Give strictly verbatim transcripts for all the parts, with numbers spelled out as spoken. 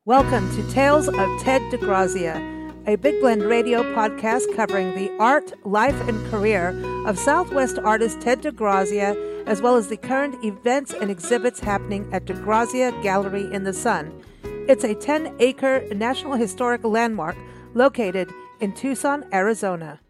Welcome to Tales of Ted DeGrazia, a Big Blend radio podcast covering the art, life, and career of Southwest artist Ted DeGrazia, as well as the current events and exhibits happening at DeGrazia Gallery in the Sun. It's a ten-acre National Historic Landmark located in Tucson, Arizona.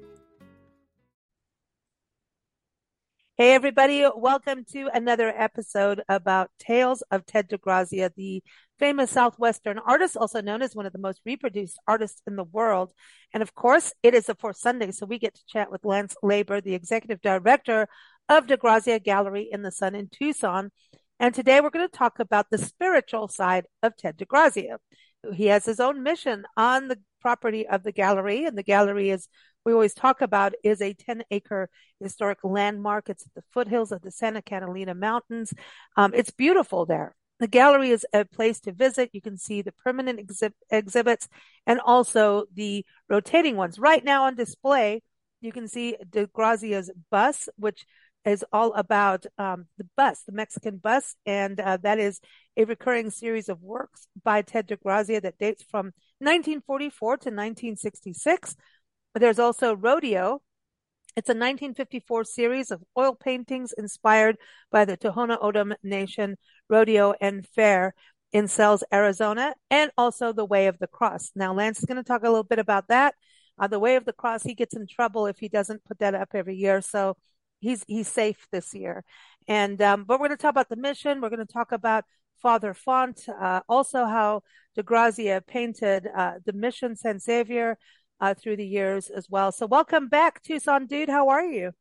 Hey, everybody. Welcome to another episode about Tales of Ted DeGrazia, the famous Southwestern artist, also known as one of the most reproduced artists in the world. And of course, it is a fourth Sunday, so we get to chat with Lance Laber, the executive director of DeGrazia Gallery in the Sun in Tucson. And today we're going to talk about the spiritual side of Ted DeGrazia. He has his own mission on the property of the gallery, and the gallery is we always talk about is a ten-acre historic landmark. It's at the foothills of the Santa Catalina Mountains. Um, it's beautiful there. The gallery is a place to visit. You can see the permanent exhi- exhibits and also the rotating ones. Right now on display, you can see DeGrazia's bus, which is all about um, the bus, the Mexican bus, and uh, that is a recurring series of works by Ted DeGrazia that dates from nineteen forty-four to nineteen sixty-six. There's also Rodeo. It's a nineteen fifty-four series of oil paintings inspired by the Tohono O'odham Nation rodeo and fair in Sells, Arizona, and also The Way of the Cross. Now, Lance is going to talk a little bit about that. Uh, the Way of the Cross, he gets in trouble if he doesn't put that up every year, so he's he's safe this year. And um, but we're going to talk about the mission. We're going to talk about Father Font, uh, also how DeGrazia painted uh, the Mission San Xavier Uh, through the years as well. So welcome back, Tucson dude. How are you?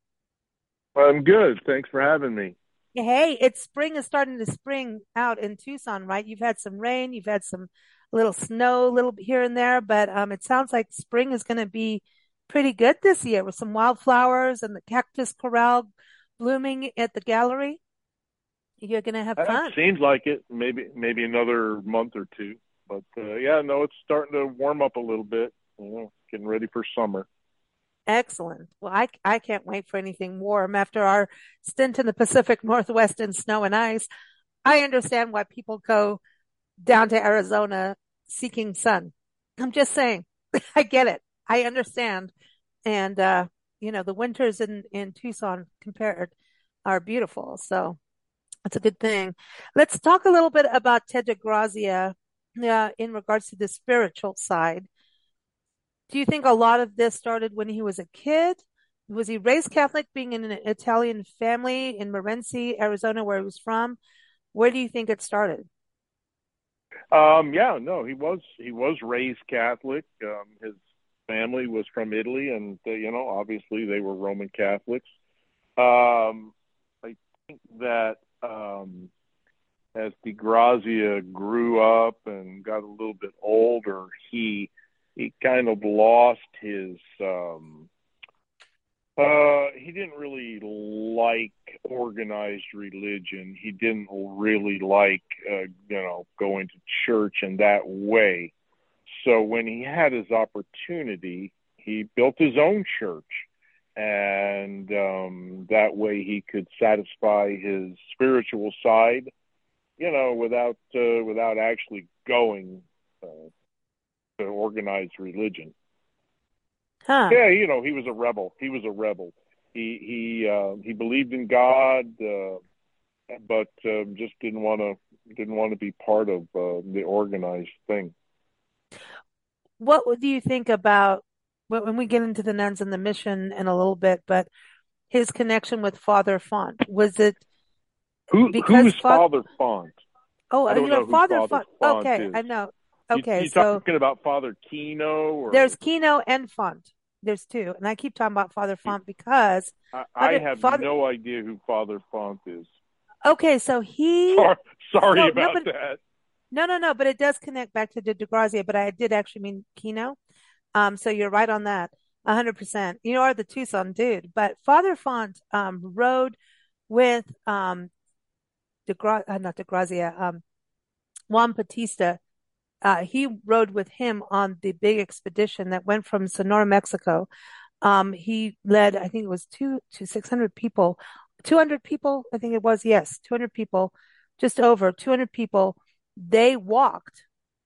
I'm good. Thanks for having me. Hey, it's spring is starting to spring out in Tucson, right? You've had some rain, you've had some little snow, a little here and there, but um, it sounds like spring is going to be pretty good this year with some wildflowers and the cactus corral blooming at the gallery. You're going to have That fun. seems like it. Maybe maybe another month or two. But uh, yeah, no, it's starting to warm up a little bit. You know, getting ready for summer. Excellent. Well, I, I can't wait for anything warm after our stint in the Pacific Northwest in snow and ice. I understand why people go down to Arizona seeking sun. I'm just saying, I get it. I understand. And, uh, you know, the winters in, in Tucson compared are beautiful. So that's a good thing. Let's talk a little bit about Ted DeGrazia, uh, in regards to the spiritual side. Do you think a lot of this started when he was a kid? Was he raised Catholic, being in an Italian family in Morenci, Arizona, where he was from? Where do you think it started? Um, yeah, no, he was he was raised Catholic. Um, his family was from Italy, and uh, you know, obviously they were Roman Catholics. Um, I think that um, as DeGrazia grew up and got a little bit older, he he kind of lost his, um, uh, he didn't really like organized religion. He didn't really like, uh, you know, going to church in that way. So when he had his opportunity, he built his own church. And um, that way he could satisfy his spiritual side, you know, without, uh, without actually going uh, to organized religion. Huh. Yeah, you know, he was a rebel. He was a rebel. He he uh, he believed in God, uh, but uh, just didn't want to didn't want to be part of uh, the organized thing. What do you think about well, when we get into the nuns and the mission in a little bit, but his connection with Father Font? Was it Who because who's Fa- Father Font? Oh, I don't you know, know who Father Father Font. Font Okay, is. I know. You, Okay, you so talking about Father Kino or? there's Kino and Font. There's two, and I keep talking about Father Font because I, I Father, have Father. no idea who Father Font is. Okay, so he. Sorry, sorry So no, about but that. no, no, no. But it does connect back to De DeGrazia. But I did actually mean Kino. Um, so you're right on that, a hundred percent. You are the Tucson dude. But Father Font um rode with um DeGra- uh, not DeGrazia, um Juan Batista. Uh, he rode with him on the big expedition that went from Sonora, Mexico. Um, he led, I think it was two to six hundred people, two hundred people, I think it was, yes, two hundred people, just over two hundred people. They walked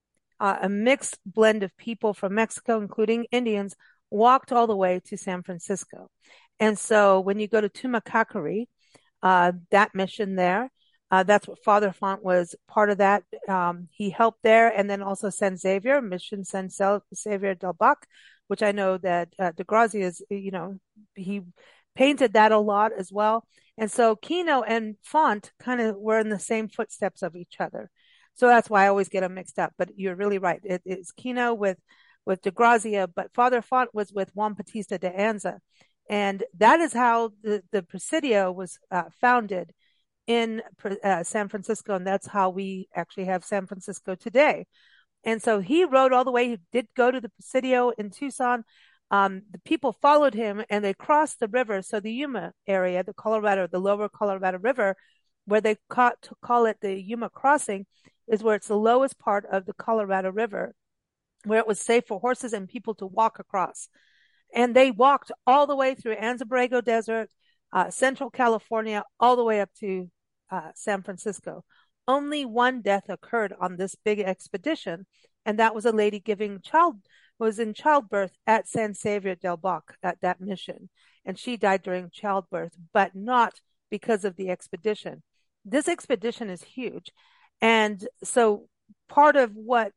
uh, a mixed blend of people from Mexico, including Indians, walked all the way to San Francisco. And so when you go to Tumacacori, uh, that mission there, uh, that's what Father Font was part of that. Um, he helped there, and then also San Xavier, Mission San Xavier del Bac, which I know that uh, de Grazia is, you know, he painted that a lot as well. And so Kino and Font kind of were in the same footsteps of each other. So that's why I always get them mixed up. But you're really right. It, it's Kino with with de Grazia, but Father Font was with Juan Bautista de Anza. And that is how the, the Presidio was uh, founded in uh, San Francisco. And that's how we actually have San Francisco today. And so he rode all the way. He did go to the Presidio in Tucson. Um, the people followed him and they crossed the river. So the Yuma area, the Colorado, the lower Colorado River, where they call, to call it the Yuma Crossing, is where it's the lowest part of the Colorado River, where it was safe for horses and people to walk across. And they walked all the way through Anza Borrego Desert, uh, Central California, all the way up to uh, San Francisco. Only one death occurred on this big expedition, and that was a lady giving child, was in childbirth at San Xavier del Bac at that mission. And she died during childbirth, but not because of the expedition. This expedition is huge. And so part of what,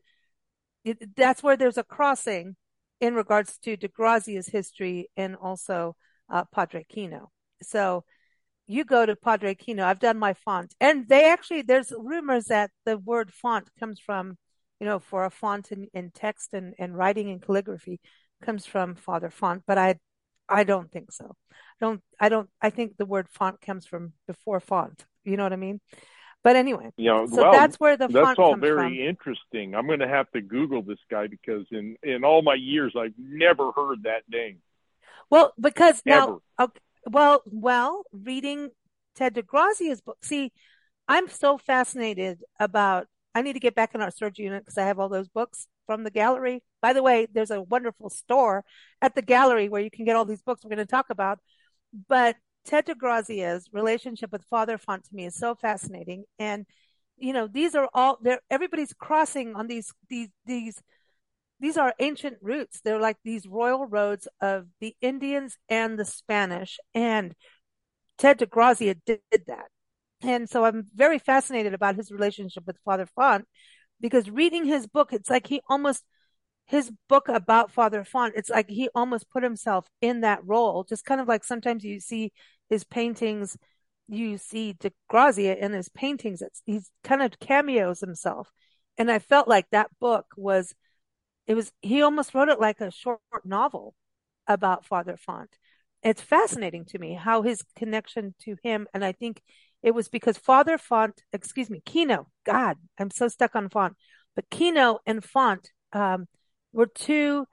it, that's where there's a crossing in regards to de Grazia's history and also uh, Padre Kino. So you go to Padre Kino, I've done my font. And they actually, there's rumors that the word font comes from, you know, for a font in, in text and, and writing and calligraphy comes from Father Font, but I I don't think so. I don't, I don't, I think the word font comes from before font. You know what I mean? But anyway, you know, so well, that's where the that's font all comes very from. interesting. I'm going to have to Google this guy because in, in all my years, I've never heard that name. Well, because now, Ever. okay, well, well, reading Ted de Grazia's book. See, I'm so fascinated about, I need to get back in our storage unit because I have all those books from the gallery. By the way, there's a wonderful store at the gallery where you can get all these books we're going to talk about. But Ted de Grazia's relationship with Father Font to me is so fascinating. And, you know, these are all, they're, everybody's crossing on these, these, these, these are ancient routes. They're like these royal roads of the Indians and the Spanish. And Ted de Grazia did, did that. And so I'm very fascinated about his relationship with Father Font because reading his book, it's like he almost, his book about Father Font, it's like he almost put himself in that role. Just kind of like sometimes you see his paintings, you see de Grazia in his paintings. It's, he's kind of cameos himself. And I felt like that book was, it was, he almost wrote it like a short novel about Father Font. It's fascinating to me how his connection to him, and I think it was because Father Font, excuse me, Kino, God, I'm so stuck on Font, but Kino and Font um, were two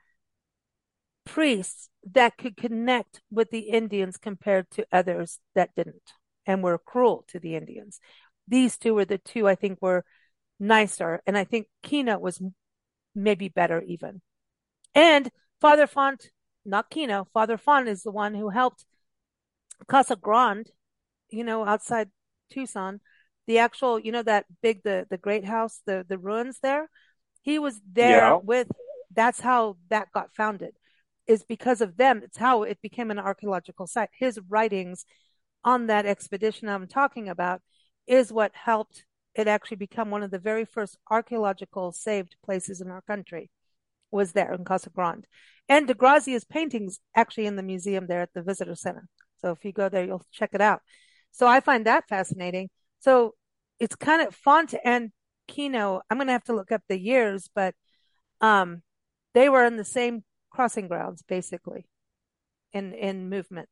priests that could connect with the Indians compared to others that didn't and were cruel to the Indians. These two were the two I think were nicer, and I think Kino was maybe better even. And Father Font, not Kino, Father Font is the one who helped Casa Grande, you know, outside Tucson, the actual, you know, that big, the, the great house, the, the ruins there. He was there Yeah. with, that's how that got founded, is because of them. It's how it became an archaeological site. His writings on that expedition I'm talking about is what helped it actually become one of the very first archaeological saved places in our country, was there in Casa Grande. And de Grazia's paintings actually in the museum there at the visitor center. So if you go there, you'll check it out. So I find that fascinating. So it's kind of Font and Kino. I'm going to have to look up the years, but um, they were in the same crossing grounds, basically, in, in movement.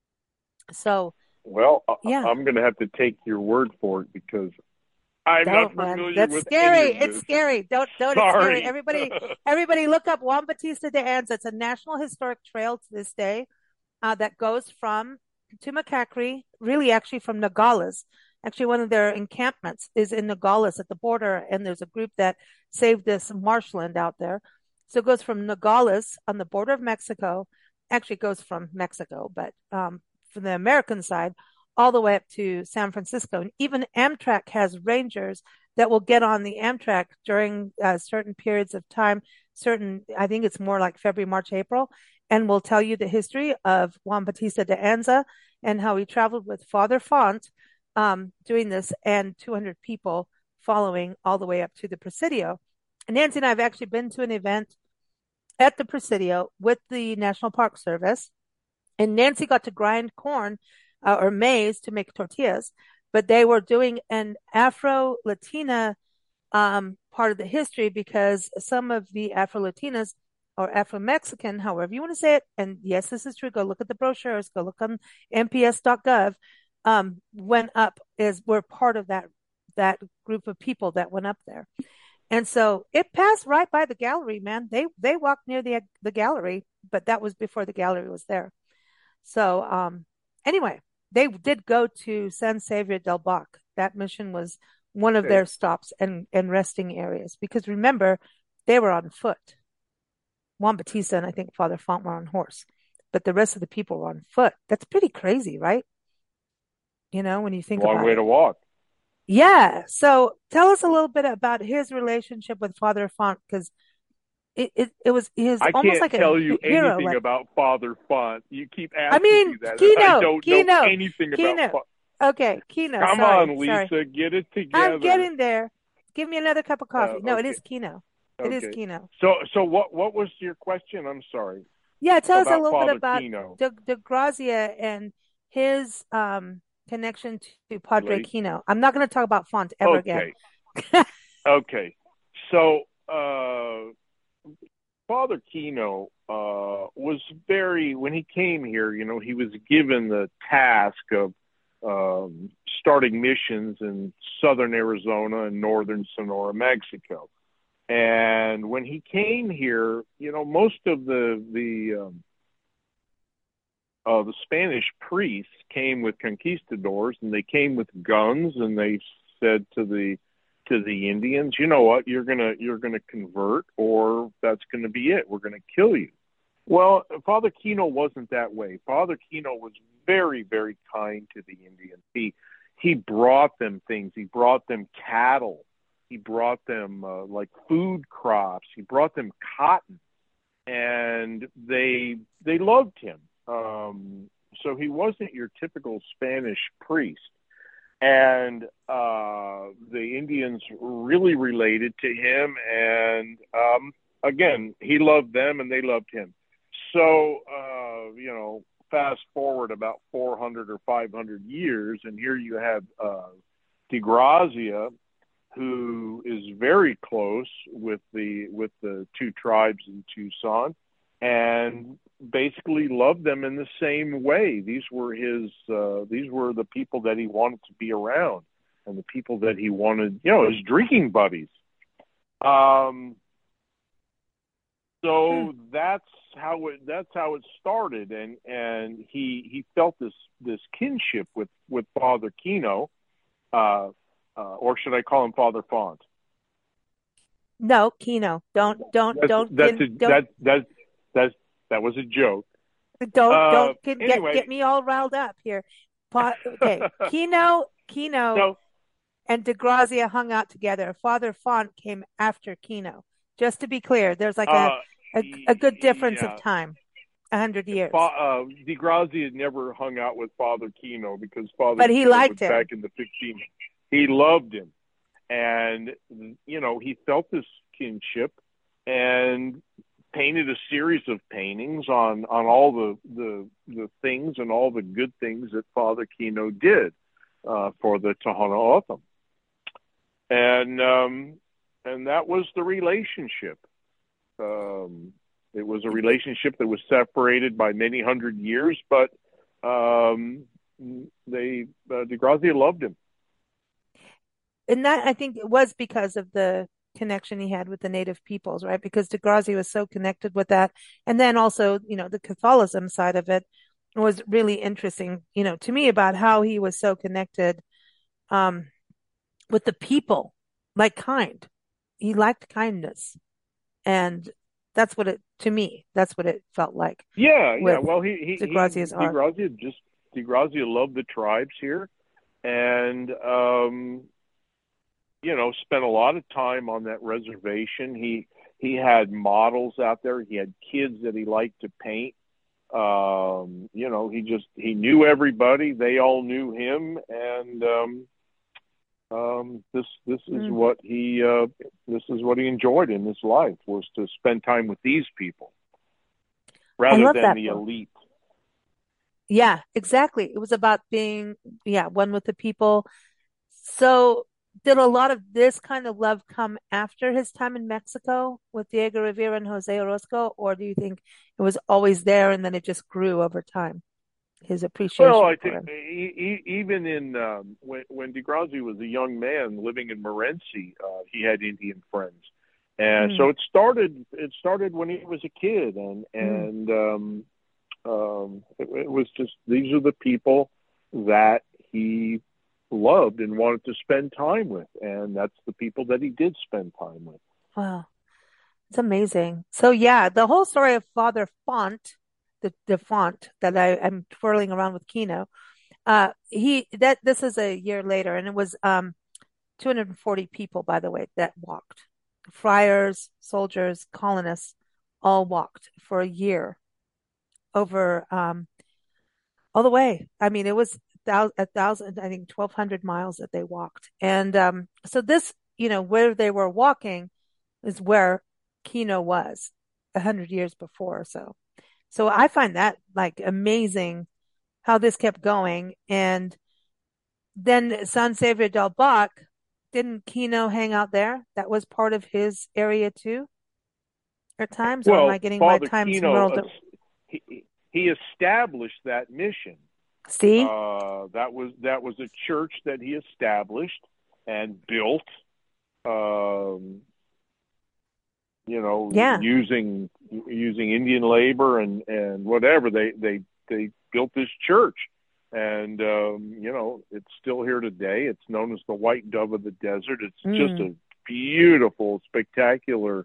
So, well, yeah. I'm going to have to take your word for it because I'm don't, not familiar man. That's with scary. any of It's this. scary. Don't, don't, Sorry. it's scary. Everybody, everybody look up Juan Bautista de Anza. It's a national historic trail to this day uh, that goes from Tumacacori, really actually from Nogales. Actually, one of their encampments is in Nogales at the border, and there's a group that saved this marshland out there. So it goes from Nogales on the border of Mexico. Actually, it goes from Mexico, but um, from the American side, all the way up to San Francisco. And even Amtrak has rangers that will get on the Amtrak during uh, certain periods of time, certain, I think it's more like February, March, April, and will tell you the history of Juan Bautista de Anza and how he traveled with Father Font um, doing this and two hundred people following all the way up to the Presidio. And Nancy and I have actually been to an event at the Presidio with the National Park Service, and Nancy got to grind corn uh, or maize to make tortillas, but they were doing an Afro-Latina um, part of the history because some of the Afro-Latinas or Afro-Mexican, however you want to say it, and yes, this is true, go look at the brochures, go look on N P S dot gov, um, went up, is were part of that that group of people that went up there. And so it passed right by the gallery, man. They they walked near the the gallery, but that was before the gallery was there. So um, anyway, they did go to San Xavier del Bac. That mission was one of Okay. their stops and, and resting areas because remember, they were on foot. Juan Bautista and I think Father Font were on horse, but the rest of the people were on foot. That's pretty crazy, right? You know, when you think Long about way it. to walk. Yeah. So tell us a little bit about his relationship with Father Font because it, it, it was he was I almost can't like a tell you he- hero. anything Like about Father Font. You keep I asking me mean, that, and I Kino, don't know Kino, anything about Kino. Font. Okay, Kino. Come Sorry, on, sorry. Lisa, get it I'm together. getting there. Give me another cup of Uh, coffee. No, it okay, is Kino. It is okay. Kino. So, so what? What was your question? I'm sorry. Yeah, tell us a About little bit Father about Kino. De, De Grazia and his um connection to Padre Relate. Kino. I'm not going to talk about Font ever again. Okay, okay. So, uh, Father Kino uh, was very, when he came here, you know, he was given the task of um, starting missions in southern Arizona and northern Sonora, Mexico. And when he came here, you know, most of the the um, uh, the Spanish priests came with conquistadors, and they came with guns, and they said to the to the Indians, you know what, you're gonna you're gonna convert, or that's gonna be it. We're gonna kill you. Well, Father Kino wasn't that way. Father Kino was very, very kind to the Indians. He he brought them things. He brought them cattle. He brought them uh, like food crops. He brought them cotton, and they they loved him. Um, so he wasn't your typical Spanish priest. And uh, the Indians really related to him, and um, again, he loved them, and they loved him. So, uh, you know, fast forward about four hundred or five hundred years, and here you have uh, De Grazia, who is very close with the with the two tribes in Tucson, and basically loved them in the same way. These were his uh, these were the people that he wanted to be around, and the people that he wanted, you know, his drinking buddies. Um, so that's how it that's how it started, and and he he felt this this kinship with with Father Kino, uh, uh, or should I call him Father Font? No, Kino. Don't don't That's don't that's kin, a, don't that that that that was a joke. don't Uh, don't kin, get anyway, get me all riled up here. Pa, okay, Kino, Kino, so and De Grazia hung out together. Father Font came after Kino. Just to be clear, there's like a uh, a, a good difference of yeah, time, a hundred years. Fa- uh, De Grazia had never hung out with Father Kino because Father But he Kino was liked him. back in the fifteen. He loved him, and you know he felt this kinship, and painted a series of paintings on on all the the the things and all the good things that Father Kino did uh, for the Tohono O'odham, and um, and that was the relationship. Um, it was a relationship that was separated by many hundred years, but um, they uh, De Grazia loved him. And that I think it was because of the connection he had with the native peoples, right? Because De Grazia was so connected with that. And then also, you know, the Catholicism side of it was really interesting, you know, to me about how he was so connected um, with the people, like kind. He liked kindness. And that's what it, to me, that's what it felt like Yeah, yeah. with Well, he De he, Grazia's he De art. Grazia just De Grazia loved the tribes here, and um, you know, spent a lot of time on that reservation. He he had models out there. He had kids that he liked to paint. Um, you know, he just he knew everybody. They all knew him, and um, um, this this is Mm. what he uh, this is what he enjoyed in his life, was to spend time with these people I rather love than that the book. elite. Yeah, exactly. It was about being, yeah, one with the people. So, did a lot of this kind of love come after his time in Mexico with Diego Rivera and Jose Orozco, or do you think it was always there and then it just grew over time, his Well, appreciation I for think him? e- e- even in um, when when Degrassi was a young man living in Morenci, uh, he had Indian friends, and Mm, so it started. It started when he was a kid, and mm, and um, um, it, it was just, these are the people that he loved and wanted to spend time with, and that's the people that he did spend time with. wow, it's amazing. So, yeah, the whole story of Father Font, the the font that I, I'm twirling around with Kino, uh, he that this is a year later, and it was um two hundred forty people, by the way, that walked. Friars, soldiers, colonists all walked for a year over um, all the way. I mean, it was thou- a thousand, I think, twelve hundred miles that they walked. And um, so this, you know, where they were walking is where Kino was a hundred years before or so. So I find that like amazing how this kept going. And then San Xavier del Bac, didn't Kino hang out there? That was part of his area too at times, or am I Well, getting my Father times Kino, muddled? uh, he, he established that mission. See? Uh, that was that was a church that he established and built. Um, you know, Yeah. using using Indian labor and and whatever, they they they built this church, and um, you know, it's still here today. It's known as the White Dove of the Desert. It's just Mm. a beautiful, spectacular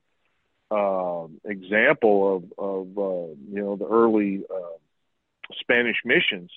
um, example of of uh, you know, the early uh, Spanish missions,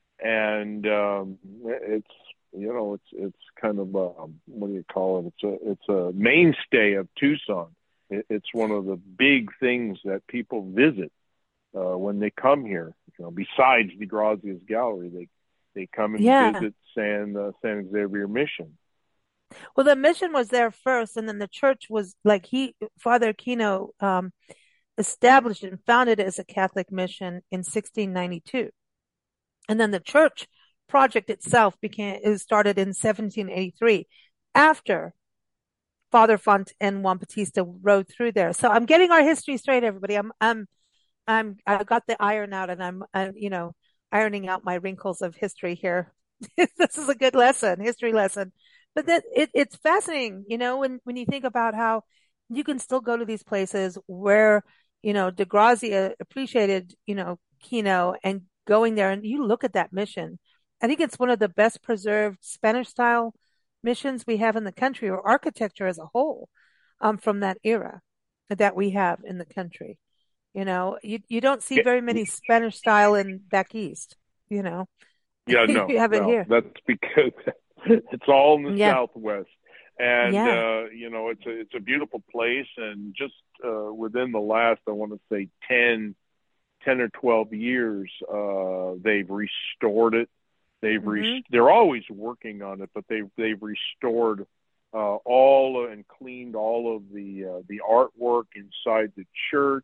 and um, it's, you know, it's it's kind of um, what do you call it? It's a it's a mainstay of Tucson. It, it's one of the big things that people visit uh, when they come here. You know, besides the Grazia's Gallery, they they come and Yeah. visit San uh, San Xavier Mission. Well, the mission was there first, and then the church was like he, Father Kino, um, established and founded it as a Catholic mission in sixteen ninety-two. And then the church project itself became, is started in seventeen eighty-three after Father Font and Juan Batista rode through there. So I'm getting our history straight, everybody. I'm, I'm, I'm, I got the iron out and I'm, I'm, you know, ironing out my wrinkles of history here. This is a good lesson, history lesson. But that it, it's fascinating, you know, when, when you think about how you can still go to these places where, you know, De Grazia appreciated, you know, Kino and going there and you look at that mission. I think it's one of the best preserved Spanish style missions we have in the country or architecture as a whole, um, from that era that we have in the country. You know, you, you don't see Yeah, very many Spanish style in back east, you know, yeah, no, you have it no, here. that's because it's all in the Yeah. Southwest, and Yeah. uh, you know, it's a it's a beautiful place, and just uh, within the last, I want to say ten, ten or twelve years, uh, they've restored it. They've re- Hmm. they're always working on it, but they've they've restored uh, all and cleaned all of the uh, the artwork inside the church,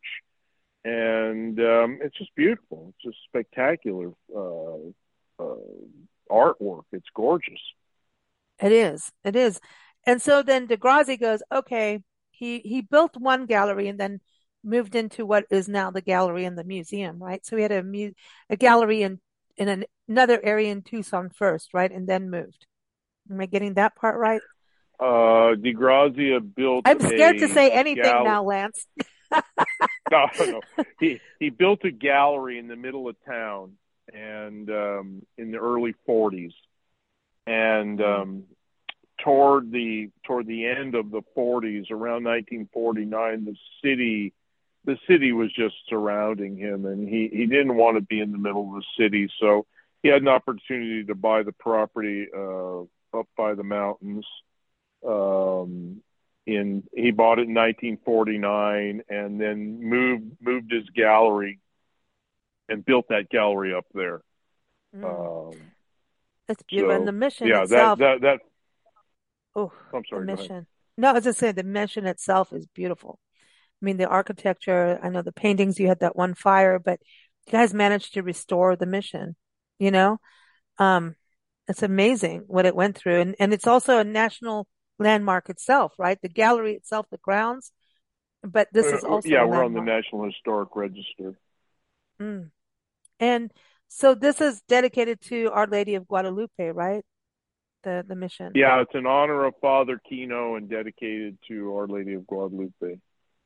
and um, it's just beautiful. It's just spectacular uh, uh, artwork. It's gorgeous. It is. It is. And so then Degrassi goes, okay, he, he built one gallery and then moved into what is now the gallery in the museum, right? So he had a mu- a gallery in, in an, another area in Tucson first, right? And then moved. Am I getting that part right? Uh, DeGrazia built I'm scared to a say anything gal. now, Lance. No, no. He he built a gallery in the middle of town, and um, in the early forties, and Mm, um, toward the toward the end of the forties, around nineteen forty-nine, the city the city was just surrounding him, and he he didn't want to be in the middle of the city, so he had an opportunity to buy the property uh, up by the mountains, Um, in he bought it in nineteen forty-nine, and then moved moved his gallery and built that gallery up there. Mm, Um, it's beautiful. And the so mission yeah, that itself, that that. oh, I'm the sorry. Go ahead. mission. No, I was just saying the mission itself is beautiful. I mean, the architecture, I know the paintings, you had that one fire, but you guys managed to restore the mission, you know? Um, it's amazing what it went through. And, and it's also a national landmark itself, right? The gallery itself, the grounds, but this is Uh, also yeah, a we're on the landmark. National Historic Register. Mm. And so this is dedicated to Our Lady of Guadalupe, right? The, the mission. Yeah, it's in honor of Father Kino and dedicated to Our Lady of Guadalupe.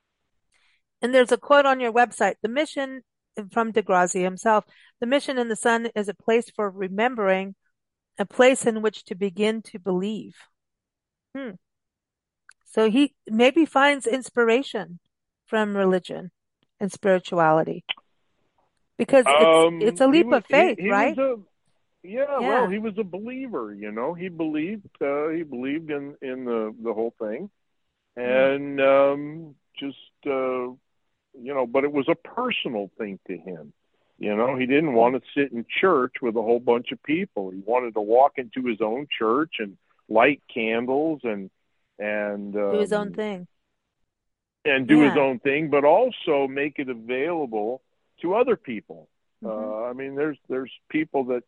And there's a quote on your website, the mission from Degrassi himself, the mission in the sun is a place for remembering, a place in which to begin to believe. Hmm. So he maybe finds inspiration from religion and spirituality because it's it's Um, a he leap was of he faith, he was right? a yeah. Well, Yeah. he was a believer. You know, he believed uh, he believed in in the the whole thing, Mm. and um, just uh, you know, but it was a personal thing to him. You know, he didn't Mm. want to sit in church with a whole bunch of people. He wanted to walk into his own church and light candles and and Do his own um, thing. and do his Yeah. own thing, but also make it available to other people. Hmm. Uh, I mean, there's there's people that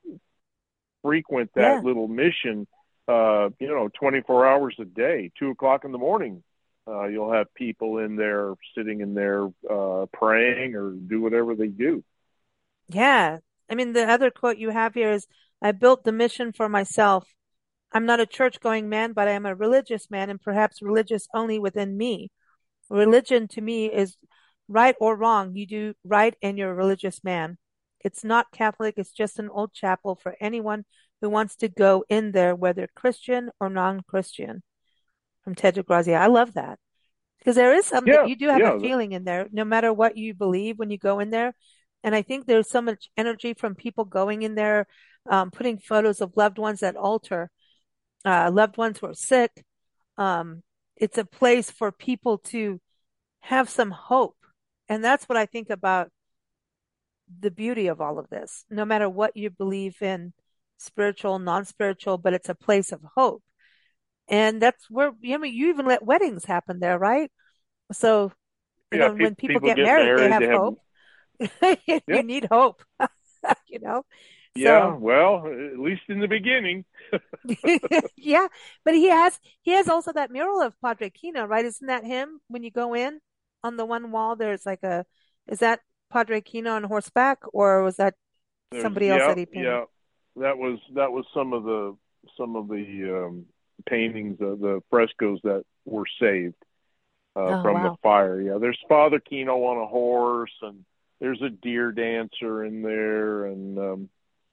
frequent that Yeah. little mission, uh, you know, twenty-four hours a day, two o'clock in the morning. Uh, you'll have people in there sitting in there uh, praying or do whatever they do. Yeah. I mean, the other quote you have here is, I built the mission for myself. I'm not a church going man, but I am a religious man and perhaps religious only within me. Religion to me is right or wrong. You do right and you're a religious man. It's not Catholic. It's just an old chapel for anyone who wants to go in there, whether Christian or non-Christian. From Ted DeGrazia. I love that because there is something, Yeah, you do have a yeah, feeling in there, no matter what you believe when you go in there. And I think there's so much energy from people going in there, um, putting photos of loved ones at altar, uh, loved ones who are sick. Um, it's a place for people to have some hope. And that's what I think about the beauty of all of this, no matter what you believe in, spiritual, non-spiritual, but it's a place of hope. And that's where, I mean, you even let weddings happen there, right? So, you yeah. know, Pe- when people people get get married, they married. They have have hope. yeah, You need hope, you know? yeah. So, Well, at least in the beginning. yeah, but he has, he has also that mural of Padre Kino, right? Isn't that him when you go in on the one wall? There's like a, is that Padre Kino on horseback or was that There's somebody else yeah, that he painted? yeah. That was that was some of the some of the um, paintings, uh, the frescoes that were saved uh, Oh, from the wow. fire. Yeah, there's Father Kino on a horse, and there's a deer dancer in there, and um,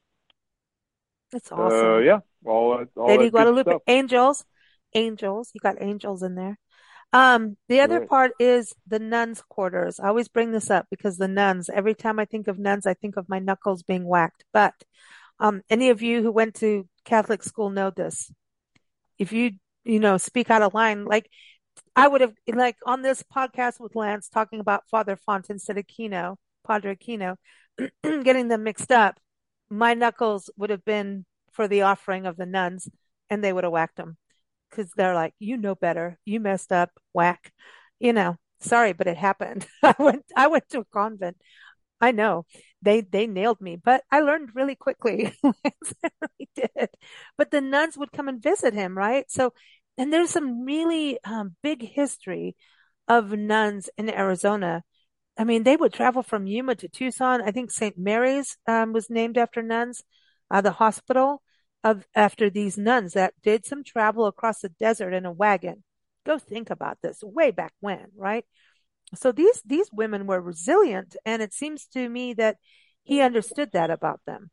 It's uh, awesome. yeah, all that all Lady that good Guadalupe, stuff. angels, angels. You got angels in there. Um, the other Right. part is the nuns' quarters. I always bring this up because the nuns, every time I think of nuns, I think of my knuckles being whacked. But um, any of you who went to Catholic school know this. If you, you know, speak out of line, like I would have, like on this podcast with Lance talking about Father Font instead of Kino, Padre Kino, getting them mixed up, my knuckles would have been for the offering of the nuns and they would have whacked them because they're like, you know better. You messed up, whack. You know, sorry, but it happened. I went, I went to a convent. I know they they nailed me, but I learned really quickly. I really did. But the nuns would come and visit him, right? So, and there's some really um, big history of nuns in Arizona. I mean, they would travel from Yuma to Tucson. I think Saint Mary's um, was named after nuns, uh, the hospital of after these nuns that did some travel across the desert in a wagon. Go think about this way back when, right? So these these women were resilient, and it seems to me that he understood that about them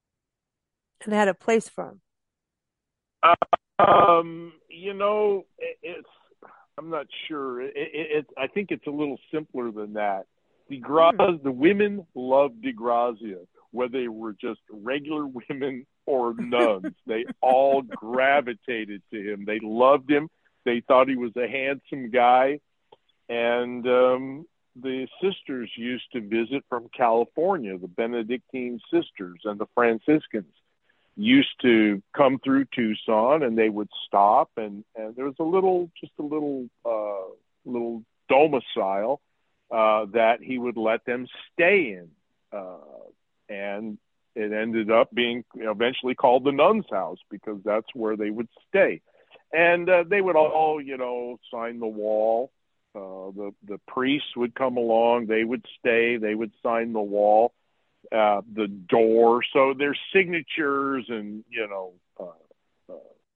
and had a place for them. Um, you know, it, it's I'm not sure. It, it, it I think it's a little simpler than that. Mm, DeGrazia, the women loved DeGrazia, whether they were just regular women or nuns. They all gravitated to him. They loved him. They thought he was a handsome guy. And um, the sisters used to visit from California, the Benedictine sisters and the Franciscans used to come through Tucson, and they would stop, and, and there was a little, just a little, uh, little domicile uh, that he would let them stay in. Uh, and it ended up being eventually called the Nuns' House because that's where they would stay. And uh, they would all, you know, sign the wall. Uh, the, the priests would come along. They would stay. They would sign the wall. Uh, the door, so there's signatures and you know uh,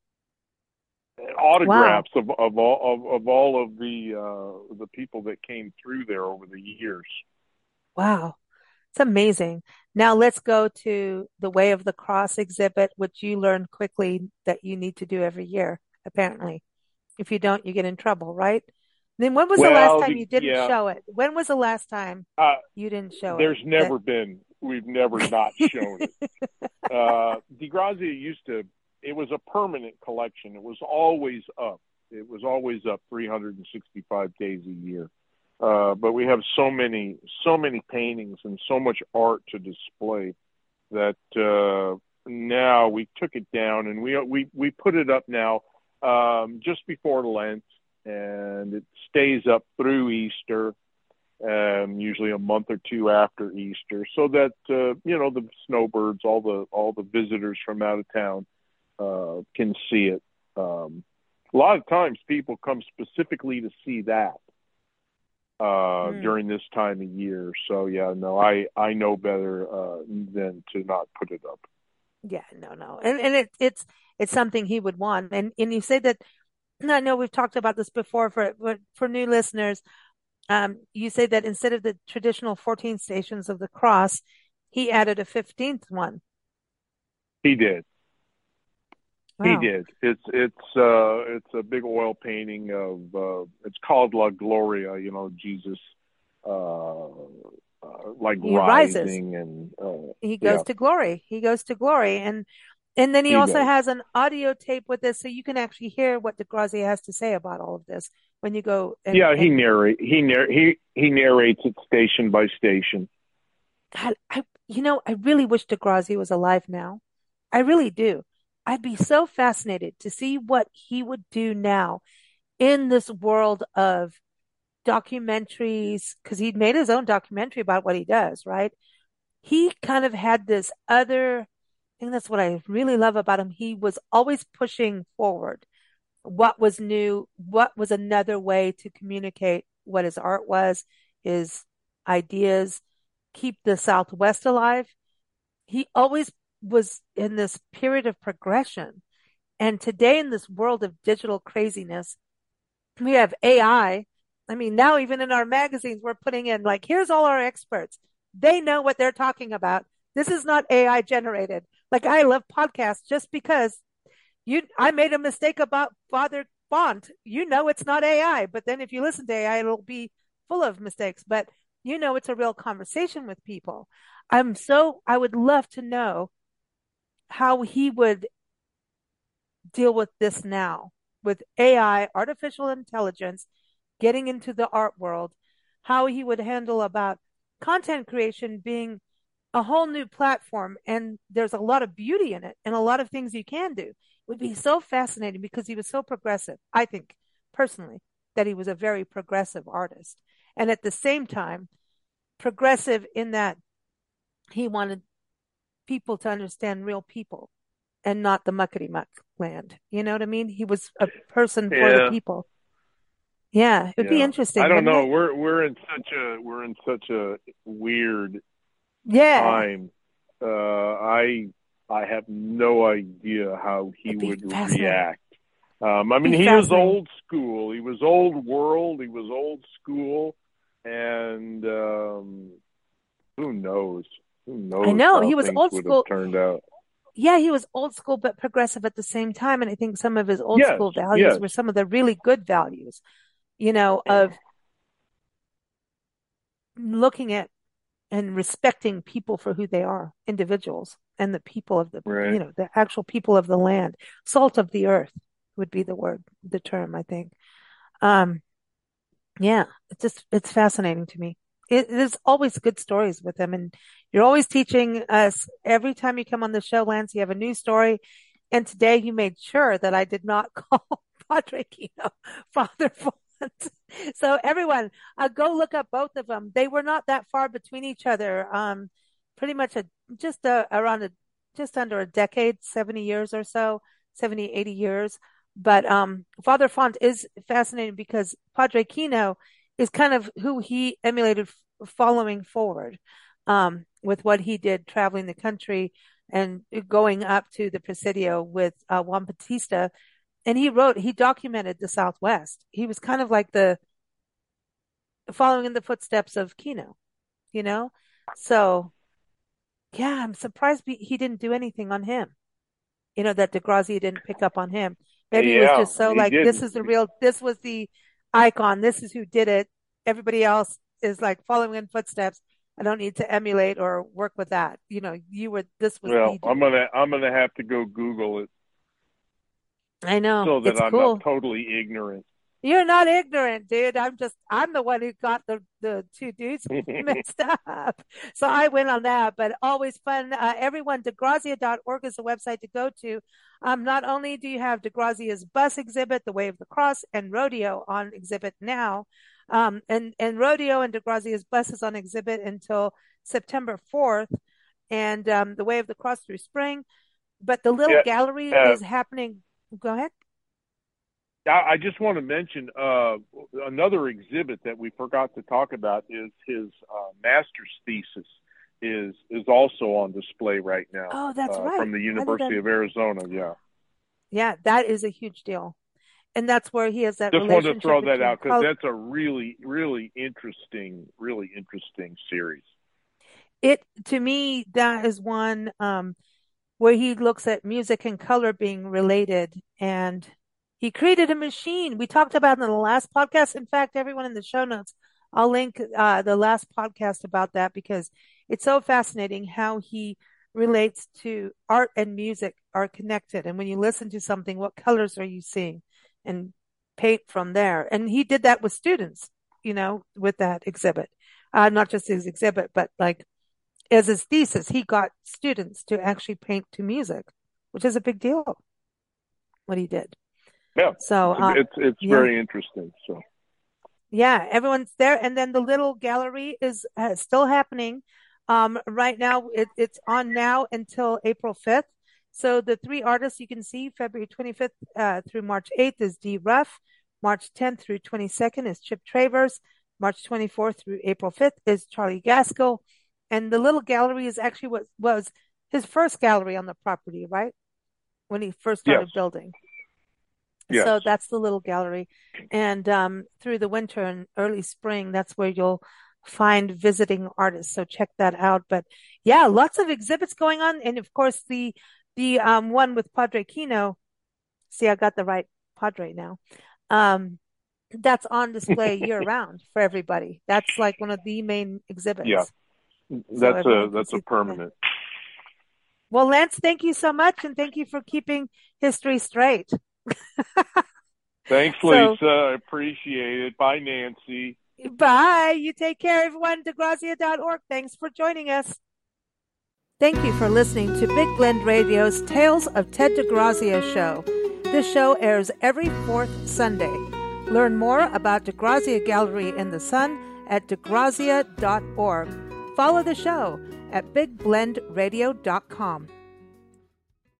uh, autographs Wow. of of all of, of all of the uh, the people that came through there over the years. Wow. It's amazing. Now let's go to the Way of the Cross exhibit, which you learn quickly that you need to do every year, apparently. If you don't, you get in trouble, right? Then when was the last Well, time the, you didn't yeah, show it? When was the last time uh, you didn't show it? there's That never been. We've never not shown it. Uh, DeGrazia used to. It was a permanent collection. It was always up. It was always up three hundred sixty-five days a year. Uh, but we have so many, so many paintings and so much art to display that uh, now we took it down and we we we put it up now um, just before Lent, and it stays up through Easter, um, usually a month or two after Easter, so that uh, you know the snowbirds, all the all the visitors from out of town uh, can see it. Um, a lot of times, people come specifically to see that uh, mm, during this time of year. So yeah, no, I I know better uh, than to not put it up. yeah, no, no. And and it it's it's something he would want. And and you say that and I know we've talked about this before for but for new listeners. Um, you say that instead of the traditional fourteen stations of the cross, he added a fifteenth one. He did. He Wow. did. It's it's uh it's a big oil painting of uh it's called La Gloria, you know, Jesus uh, uh like He rises. rising and uh He yeah, goes to glory. He goes to glory. And and then he he also does. has an audio tape with this so you can actually hear what DeGrazia has to say about all of this when you go and Yeah, he and narrate he narr he he narrates it station by station. God, I you know, I really wish DeGrazia was alive now. I really do. I'd be so fascinated to see what he would do now in this world of documentaries, because he'd made his own documentary about what he does, right? He kind of had this other, I think that's what I really love about him. He was always pushing forward. What was new? What was another way to communicate what his art was, his ideas, keep the Southwest alive? He always was in this period of progression. And today, in this world of digital craziness, we have A I. I I mean, now even in our magazines, we're putting in like, here's all our experts. They know what they're talking about. This is not A I generated. Like I love podcasts just because you, I made a mistake about Father Font. You know, it's not A I, but then if you listen to A I, it'll be full of mistakes, but you know, it's a real conversation with people. I'm so, I would love to know how he would deal with this now with A I, artificial intelligence, getting into the art world, how he would handle about content creation being a whole new platform. And there's a lot of beauty in it and a lot of things you can do. It would be so fascinating because he was so progressive. I think personally that he was a very progressive artist. And at the same time, progressive in that he wanted people to understand real people and not the muckety muck land. You know what I mean? He was a person for the Yeah, people. Yeah, it would be yeah. I interesting, don't wouldn't know. it? We're we're in such a we're in such a weird Yeah, time. Uh I I have no idea how he it'd be would fascinating. react. Um, I Be mean, he was fascinating. old school. He was old world. He was old school, and um, who knows? Who I knows know how he was things old would have school. turned out? Yeah, he was old school but progressive at the same time. And I think some of his old Yes, school values yes, were some of the really good values, you know, of looking at and respecting people for who they are, individuals. and the people of the, Right. you know, the actual people of the land. Salt of the earth would be the word, the term, I think. Um, yeah, it's just, it's fascinating to me. It, there's always good stories with him, and you're always teaching us every time you come on the show, Lance, you have a new story. And today you made sure that I did not call Padre Kino Father Font. So everyone, uh, go look up both of them. They were not that far between each other. Um, pretty much a, just a, around a, just under a decade, seventy years or so, seventy, eighty years. But, um, Father Font is fascinating because Padre Kino is kind of who he emulated f- following forward, um, with what he did traveling the country and going up to the Presidio with, uh, Juan Bautista. And he wrote, he documented the Southwest. He was kind of like the, following in the footsteps of Kino, you know? So, yeah, I'm surprised he he didn't do anything on him. You know, that DeGrazia didn't pick up on him. Maybe he was Yeah, just so he like, this didn't. is the real, this was the icon. This is who did it. Everybody else is like following in footsteps. I don't need to emulate or work with that. You know, you were, this was Well, the I'm dude. gonna I'm gonna have to go Google it I know. so that It's I'm not cool. totally ignorant. You're not ignorant, dude. I'm just, I'm the one who got the, the two dudes mixed up. So I went on that, but always fun. Uh, everyone, degrazia dot org is the website to go to. Um, not only do you have DeGrazia's bus exhibit, The Way of the Cross, and Rodeo on exhibit now, um, and, and Rodeo and DeGrazia's bus is on exhibit until September fourth, and, um, The Way of the Cross through spring. But the little Yeah. gallery Uh, is happening. Go ahead. I, I just want to mention uh, another exhibit that we forgot to talk about is his uh, master's thesis is is also on display right now Oh, that's uh, right. from the How did that? University of Arizona. Yeah, Yeah, that is a huge deal. And that's where he has that just wanted to relationship throw that between out because color. that's a really really interesting really interesting series. It, to me, that is one, um, where he looks at music and color being related, and he created a machine. We talked about it in the last podcast. In fact, everyone in the show notes, I'll link, uh, the last podcast about that because it's so fascinating how he relates to art and music are connected. And when you listen to something, what colors are you seeing? And paint from there. And he did that with students, you know, with that exhibit. Uh, not just his exhibit, but like as his thesis, he got students to actually paint to music, which is a big deal, what he did. Yeah, So, it's uh, it's, it's yeah, very interesting. So yeah, everyone's there. And then the little gallery is uh, still happening. Um, right now, it, it's on now until April fifth. So the three artists you can see February twenty-fifth uh, through March eighth is Dee Ruff. March tenth through twenty-second is Chip Travers. March twenty-fourth through April fifth is Charlie Gaskell. And the little gallery is actually what was his first gallery on the property, right? When he first yes, started building. yes. So that's the little gallery. And um, through the winter and early spring, that's where you'll find visiting artists. So check that out. But yeah, lots of exhibits going on. And of course, the the um, one with Padre Kino. See, I got the right Padre now. Um, that's on display year round for everybody. That's like one of the main Yeah, exhibits. So that's a everyone can that's a see that. permanent. Well, Lance, thank you so much. And thank you for keeping history straight. Thanks, So Lisa. I appreciate it. Bye, Nancy. bye. You take care, everyone. degrazia dot org. Thanks for joining us. Thank you for listening to Big Blend Radio's Tales of Ted DeGrazia show. This show airs every fourth Sunday. Learn more about DeGrazia Gallery in the Sun at degrazia dot org. Follow the show at big blend radio dot com.